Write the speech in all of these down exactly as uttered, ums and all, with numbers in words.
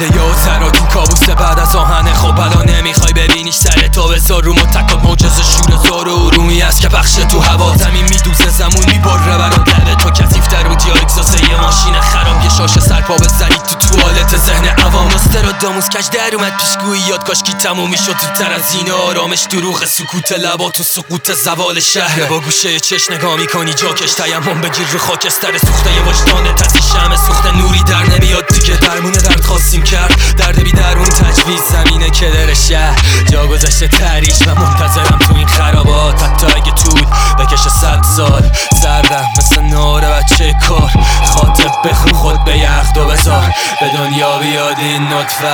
خنده یا تراتون کابوس بعد از آهنه. خب الان نمیخوای ببینیش سر تو بذار رو متکات معجزه شور زار و رومی است که بخش تو هوا زمین میدوزه زمون میبره برات لبه تو کثیفتر بود یا اکساس یه ماشین خراب یه شاشه سرپا بزنی تو توالت ذهن عوام. نوستراداموس کج در اومد پیشگویی یاد کاش کی تموم میشد زودتر از این آرامش دروغ سکوت لبا تو سقوط زوال شهر. با گوشه چش نگاه میکنی جاکش تیمم بگیر رو خاکستر سوخته وجدان تسی شمع سوخته نوری در نمیاد دیگه درمون درد خواستیم کرد درد بی درمون تجویز زمینه که در شهر جا گذاشته تریش و منتظرم تو این خرابات حتی اگه تود بکشه صد سال سردم مثل نار بچه کار خاطب بخون خود به یخ دو بذار به دنیا بیاد این نطفه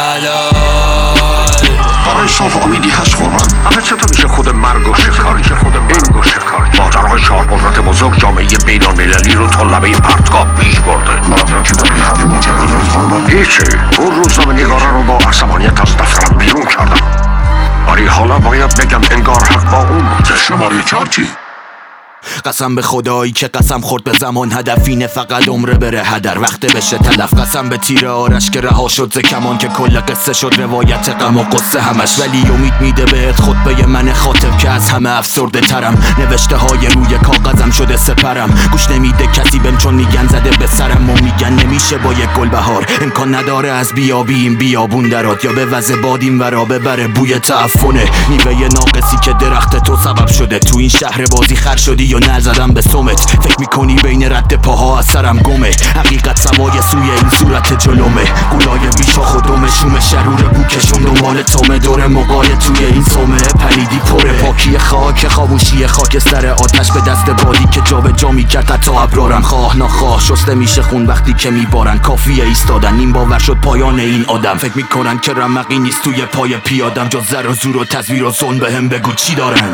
حلال. برای صاف امیدی هست قربان همه چطور میشه خود مرگ و شکاری که خود مرگ و شکاری ماجرای چهار قدرت بزرگ جامعه بین المللی رو تا لبه پرتگاه پیش برده. ماجرا که داری حرفی مجرد قربان هیچی اون روزنامه نگاره رو با عصبانیت از دفترم بیرون کردم ولی حالا باید بگم انگار حق با اون بود. شماره چارچی قسم به خدایی که قسم خورد به زمان هدفینه فقط عمره بره هدر وقت بشه تلف. قسم به تیر آرش که رها شد ز کمان که کل قصه شد روایت غم و قصه همش ولی امید میده بهت خطبه من خاطب که از همه افسرده ترم. نوشته های روی کاغذم شده سپرم گوش نمیده کسی بهم چون میگن زده به سرم و میگن نمیشه با یک گل بهار امکان نداره از بیابی این بیابون درات یا به وضع بادیم ورا ببره بوی تعفنه میوه ناقصی که درخت تو سبب شده تو این شهر بازی خر شدی یا نل زدم به سمت فکر میکنی بین رد پاها از سرم گمه حقیقت سوای سوی این صورت جلومه گولای بیشا خودمه شوم شرور بوکشون دنبال تومه دور مقای توی این سومه پلیدی پره پاکی خاک خاموشی خاکستر آتش به دست بادی که جا به جا میکرد حتی ابرارم خواه ناخواه شسته میشه خون وقتی که میبارن کافیه ایستادن این باور شد پایان این آدم فکر میکنن که رمقی نیست توی پای پیادم جز زر و زور و تزویر و ظلم بهم بگو چی دارن.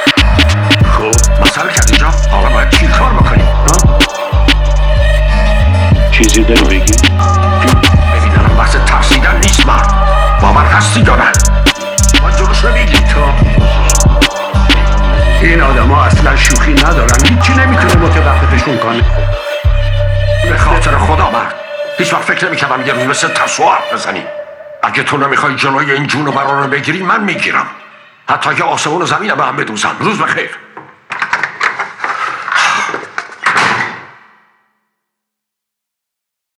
خب مسئله کرد اینجا حالا باید چی کار بکنیم؟ چیزی داری بگی؟ ببینم بحث ترسیدن نیست مرد باور هستی دارن باید جلوش رو بگی تو این آدم ها اصلا شوخی ندارن هیچی نمیتونه متوقفشون کنه. به خاطر خدا مرد هیچ وقت فکر نمیکردم یه روز مثل ترسو حرف بزنی. اگه تو نمیخوای جلوی این جون و برا رو بگیری من میگیرم حتی که آسمون و زمین به هم بدوزم. روز بخیر.